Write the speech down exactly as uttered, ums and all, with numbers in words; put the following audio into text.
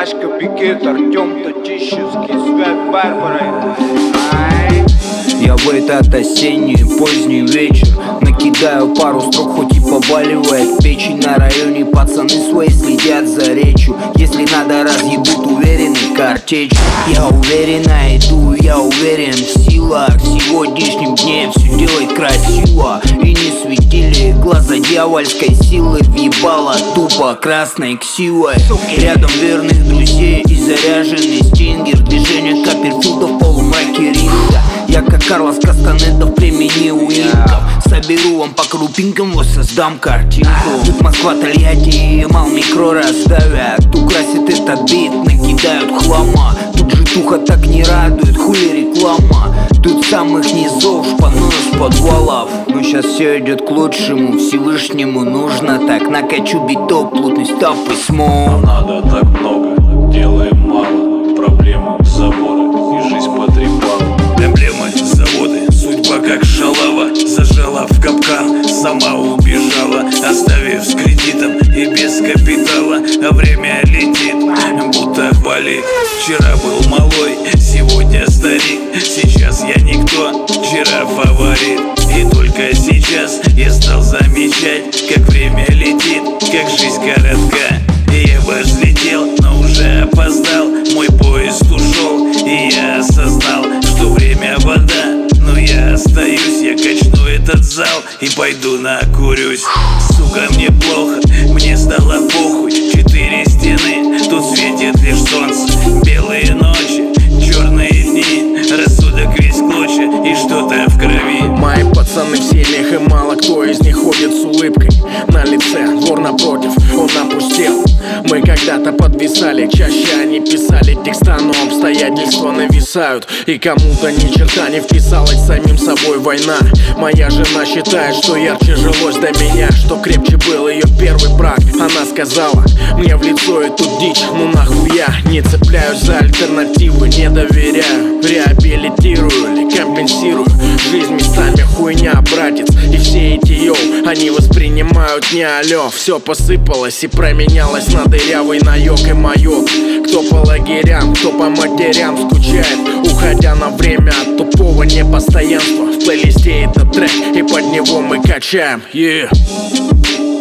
Пашка, Пикет, Артем Татищевский, Свят, Барбара. Я в этот осенний поздний вечер накидаю пару строк, хоть и побаливает печень. На районе пацаны свои следят за речью. Если надо, разъебут уверенный картечь. Я уверенно иду, я уверен в силах. Сегодняшним днем все делать красиво. И не светили глаза дьявольской силы. Въебала тупо красной ксивой. Рядом верных друзей и заряженный стингер. Движение Копперфилда в полумраке ринга. Я как Карлос Кастанеда в племени уинков. Соберу вам по крупинкам, воссоздам картинку. Тут Москва, Тольятти, Ямал, микро раздавят. Украсит этот бит, накидают хлама. Тут житуха так не радует, хули реклама. Тут самых низов шпаную с подвалов. Но сейчас все идет к лучшему, Всевышнему нужно так. Накачу биток, плотность став письмо. Надо так много, делаем мало. Проблемы, заборы и жизнь потрепала. Проблемы, заводы, судьба как шалава. Зажала в капкан, сама убежала, оставив с кредитом и без капитала. А время летит, будто болит. Вчера был малой, сегодня старик. Сейчас я никто, вчера фаворит. И только сейчас я стал замечать, как время летит, как жизнь коротка. И я бы взлетел, но уже опоздал. Мой поезд ушел, и я осознал, что время вода. Но я остаюсь, я качну этот зал и пойду накурюсь. Сука, мне плохо, мне стало похуй. Четыре стены, тут светит лишь солнце. Белые ночи, черные дни, рассудок весь клочья и что-то в крови. Мои пацаны в семьях, и мало кто из них ходит с улыбкой на лице. Двор напротив, он опустел. Мы когда-то подвисали, чаще они писали текста, но обстоятельства нависают. И кому-то ни черта не вписалась, самим собой война. Моя жена считает, что ярче жилось до меня, что крепче был ее первый брак. Она сказала мне в лицо эту дичь, ну нахуя. Не цепляюсь за альтернативы, не доверяю. Реабилитирую или компенсирую. Жизнь местами хуйня, братец. И все эти йоу, они воспринимают не алё. Все посыпалось и променялось на дырявый наёк и маёк. Кто по лагерям, кто по матерям скучает, уходя на время от тупого непостоянства. В плейлисте этот трек, и под него мы качаем, yeah.